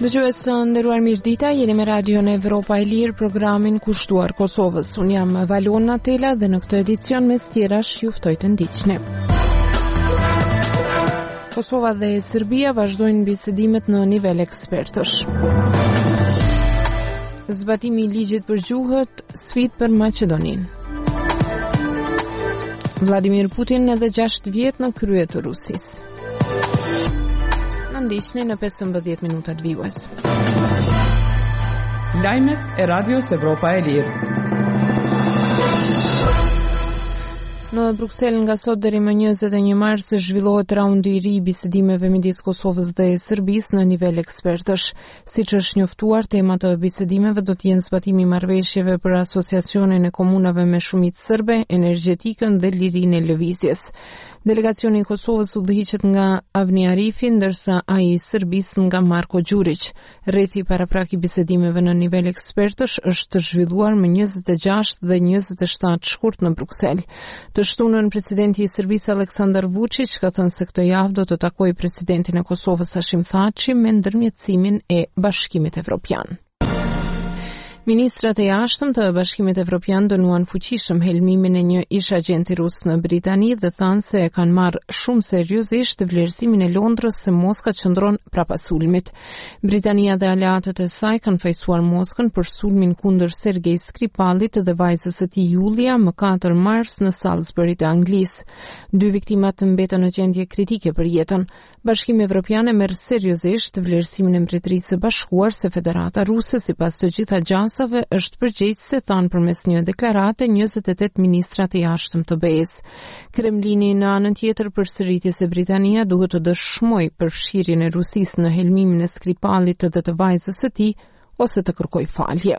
Dëgjues së nderuar mirëdita, jeni me Radion Evropa e Lirë, programin kushtuar Kosovës. Unë jam Valona Tela dhe në këtë edicion mes tjerash ju ftoj të ndiqni. Kosova dhe Serbia vazhdojnë bisedimet në nivel ekspertësh. Zbatimi I ligjit për gjuhët, sfidë për Maqedoninë. Vladimir Putin edhe 6 vjet në krye të Rusisë. Në ndiqni në 15 minutat vijues. Lajmet e Radios Evropa e Lirë. Në Bruksel nga sot deri më 21 mars zhvillohet raundi I ri I bisedimeve midis Kosovës dhe Serbisë në nivel ekspertësh. Siç është njoftuar, temat e bisedimeve do të jenë zbatimi I marrëveshjeve për asociacionin e komunave me shumicë serbe, energjetikën dhe lirinë e lëvizjes. Delegacioni I Kosovës udhëhiqet nga Avni Arifi, ndërsa ai I Serbisë nga Marko Đurić. Rrethi paraprak I bisedimeve në nivel ekspertësh është zhvilluar më 26 dhe 27 shkurt në Bruksel. Të shtunën presidenti I Serbisë Aleksandar Vučić ka thënë se këtë javë do të takojë presidentin e Kosovës Hashim Thaçi me ndërmjetësimin e Bashkimit Evropian. Ministrat e jashtëm të Bashkimit Evropian dënuan fuqishëm helmimin e një ish agjenti rus në Britani dhe thanë se e kanë marrë shumë seriozisht vlerësimin e Londrës se Moska qëndron prapa sulmit. Britania dhe aleatët e saj kanë fajsuar Moskën për sulmin kundër Sergej Skripalit dhe vajzës së tij Julia më 4 mars në Salisbury të Anglisë. 2 viktimat mbetën në gjendje kritike për jetën. Bashkimi Evropian e merr seriozisht vlerësimin e Mbretërisë së Bashkuar se Federata Ruse sipas të gjitha gjasave është përgjegjëse, thanë përmes një deklarate 28 ministrat e jashtëm të BE-s. Kremlini në anën tjetër përsëritje se Britania duhet të dëshmojë përfshirjen e Rusisë në helmimin e Skripalit dhe të vajzës së tij ose të kërkojë falje.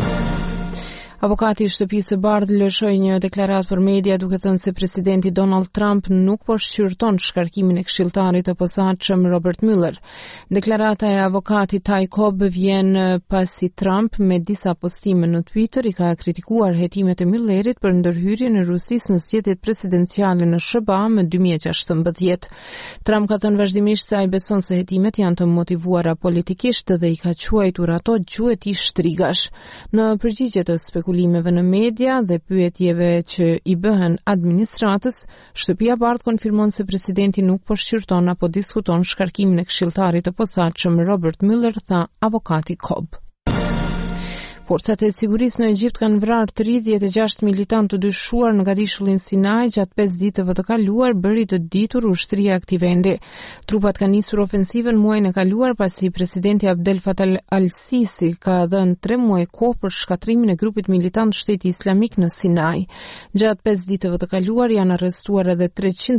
Avokati I Shtëpisë së Bardhë lëshoi një deklaratë për media duke thënë se presidenti Donald Trump nuk po shqyrton shkarkimin e këshilltarit të posaçëm Robert Mueller. Deklarata e avokatit Ty Cobb vjen pasi Trump me disa postime në Twitter I ka kritikuar hetimet e Muellerit për ndërhyrjen e Rusisë në zgjedhjet presidenciale në SBA më 2016. Trump ka thënë vazhdimisht se ai beson se hetimet janë të motivuara politikisht dhe I ka quajtur ato gjueti shtrigash. Në përgjigje të spekulimeve në media dhe pyetjeve që I bëhen administratës, Shtëpia e Bardhë konfirmon se presidenti nuk po shqyrton apo diskuton shkarkimin e këshilltarit të posaçëm Robert Mueller, tha avokati Cobb. Forcat e sigurisë në Egjipt kanë vrarë 36 militantë të dyshuar në Gadishullin Sinai gjatë 5 ditëve të kaluar, bëri të ditur ushtria e këtij vendi. Trupat kanë nisur ofensivën muajin e kaluar pasi presidenti Abdel Fattah al-Sisi ka dhënë 3 muaj kohë për shkatrimin e grupit militant Shteti Islamik në Sinai. Gjatë 5 ditëve të kaluar janë arrestuar edhe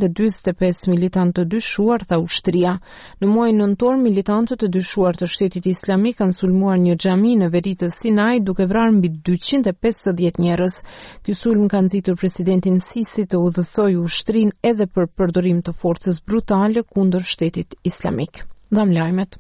345 militantë të dyshuar, tha ushtria. Në muajin nëntor, militantët të dyshuar të Shtetit Islamik kanë sulmuar një xhami në veri të Sinai duke vrarë mbi 250 njerëz. Ky sulm ka nxitur presidentin Sisi të udhësojë ushtrinë edhe për përdorim të forcës brutale kundër Shtetit Islamik. Dham lajmet.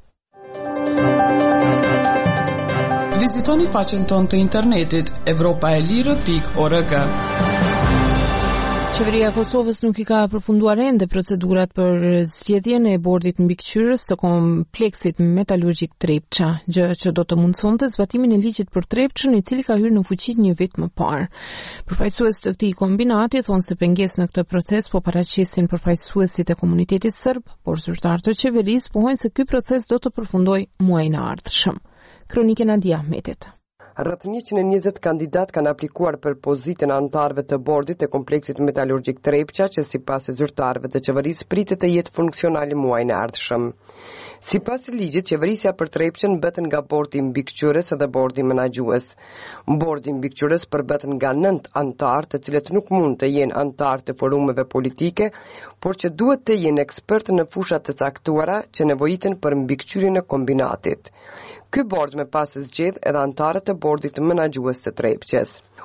Vizitoni faqen tonë të internetit europaelire.org. Qeveria e Kosovës nuk I ka përfunduar ende procedurat për zgjedhjen e bordit mbikëqyrës të kompleksit metalurgjik Trepça, gjë që do të mundsonte zbatimin e ligjit për Trepçën, I cili ka hyrë në fuqi një vit më parë. Përfaqësues të këtij kombinati thonë se pengesë në këtë proces po paraqesin përfaqësuesit e komunitetit serb, por zyrtarët e qeverisë pohojnë se ky proces do të përfundojë muajin e ardhshëm. Kronikën e Adi Ahmetit. Rreth 120 kandidat kanë aplikuar për pozitën e anëtarëve të bordit të kompleksit metalurgjik Trepça, që sipas zyrtarëve të qeverisë pritet të jetë funksional muajin e ardhshëm. Sipas ligjit, qeverisja për Trepçën bëhet nga bordi mbikëqyrës dhe bordi menaxhues. Bordi mbikëqyrës përbëhet nga 9 anëtarë, të cilët nuk mund të jenë anëtarë të forumeve politike, por që duhet të jenë ekspertë në fushat të caktuara që nevojiten për mbikëqyrjen e kombinatit. Ky bord me pas zgjedh edhe anëtarët e bordit menaxhues të Trepçës.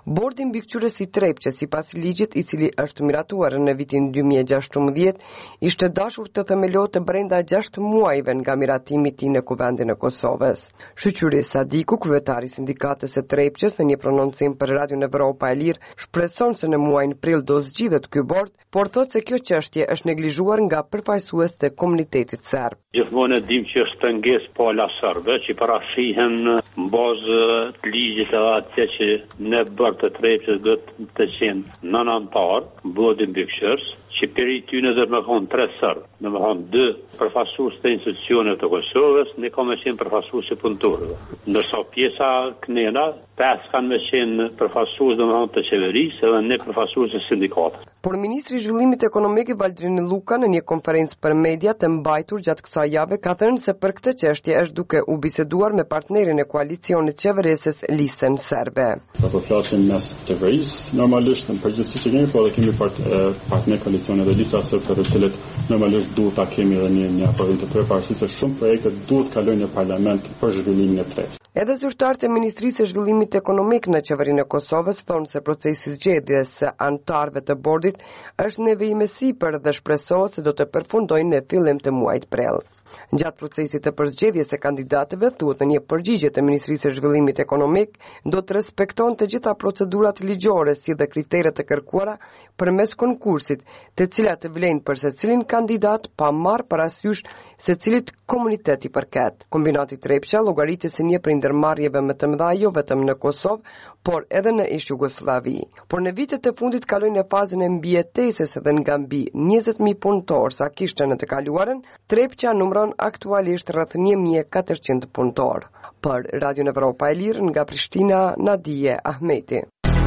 Bordi mbikëqyrës i Trepçe, sipas ligjit i cili është miratuar në vitin 2016, ishte dashur të themelohet brenda 6 muajve nga miratimi i tij në Kuvendin e Kosovës. Shoqëri Sadiku, kryetari i sindikatës së Trepçes, në një prononcim për Radion Evropa e Lirë, shpreson se në muajin prill do zgjidhet ky bord, por thotë se kjo çështje është neglizhuar nga përfaqësues të komunitetit serb. Gjithmonë e dim që është ngesë pala serbe që parashihen në bazë të ligjit edhe atje që në bërë të Trepçes do të qenë nënantar, bodi mbikëqyrës, që për i tyne dhe me thonë 3 sërë, dhe me thonë 2 përfasus të institucionet të Kosovës, ne ka me qenë përfasus të punëtorëve. Ndërsa pjesa kënena, 5 kanë me qenë përfasus dhe me thonë të qeverisë edhe ne përfasus të sindikatës. Por Ministri i Zhvillimit Ekonomik Valdrin Luka në një konferencë për media të mbajtur gjatë kësaj jave ka thënë se për këtë çështje është duke u biseduar me partnerin e koalicionit qeverisës Listën Serbe. Po flasim mes qeverisë, normalisht në përgjithësi që kemi, po edhe kemi partner koalicionit dhe lista serbe për të cilët normalisht duhet ta kemi edhe një aprovim të tyre, pavarësisht se shumë projekte duhet kalojnë në parlament për zhvillimin e Trepçës. Edhe zyrtarët e Ministrisë së Zhvillimit Ekonomik në qeverinë e Kosovës thonë se procesi i zgjedhjes së anëtarëve të bordit është nevojë sipër dhe shpresohet se do të përfundojnë në fillim të muajit prill. Gjatë procesit të përzgjedhjes së kandidatëve, thuhet në një përgjigje të Ministrisë së Zhvillimit Ekonomik, do të respekton të gjitha procedurat ligjore si dhe kriteret të kërkuara përmes konkursit, të cilat vlen për secilin kandidat pa marrë parasysh se cilit komunitet i përket. Kombinati Trepça llogaritet si një prej ndërmarrjeve më të mëdha jo vetëm në Kosovë, por edhe në ish Jugosllavi. Por në vitet e fundit kaloi në fazën e mbijetesës dhe nga mbi 20.000 punëtorë sa kishte në të kaluarën, Trepça numëron aktualisht rreth 1.400 punëtorë. Për Radion Evropa e Lirë nga Prishtina, Nadije Ahmeti.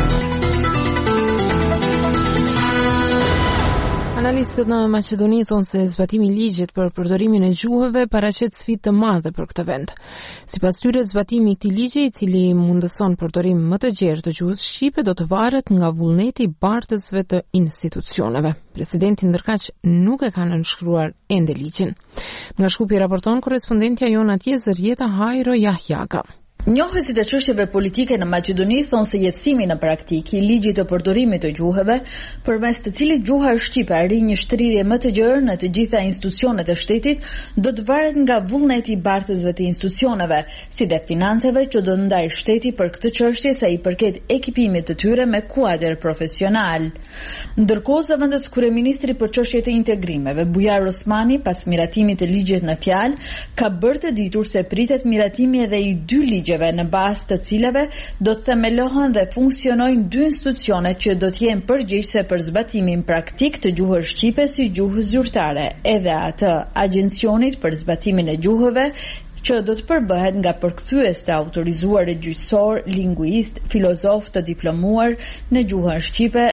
Analistët në Maqedoni thonë se zbatimi i ligjit për përdorimin e gjuhëve paraqet sfidë të madhe për këtë vend. Sipas tyre, zbatimi i këtij ligji, i cili mundëson përdorim më të gjerë të gjuhës shqipe, do të varet nga vullneti i bartësve të institucioneve. Presidenti ndërkaq nuk e ka nënshkruar ende ligjin. Nga Shkupi raporton korrespondentja jon atje Zërjeta Hajro Jahjaka. Njohësit e çështjeve politike në Maqedoni thonë se jetësimi në praktikë i ligjit të përdorimit të gjuhëve, përmes të cilit gjuha shqipe arrin një shtrirje më të gjerë në të gjitha institucionet e shtetit, do të varet nga vullneti i bartësve të institucioneve, si dhe financave që do ndaj shteti për këtë çështje sa i përket ekipimit të tyre me kuadër profesional. Ndërkohë, zëvendës kryeministri për çështjet e integrimeve, Bujar Osmani, pas miratimit të ligjit në fjalë, ka bërë të ditur se pritet miratimi edhe i 2 ligjeve në bazë të cilave do të themelohen dhe funksionojnë 2 institucione që do të jenë përgjegjëse për zbatimin praktik të gjuhës shqipe si gjuhë zyrtare, edhe atë agjencionit për zbatimin e gjuhëve që do të përbëhet nga përkthyes të autorizuar gjyqësor, linguist, filozof të diplomuar në gjuhën shqipe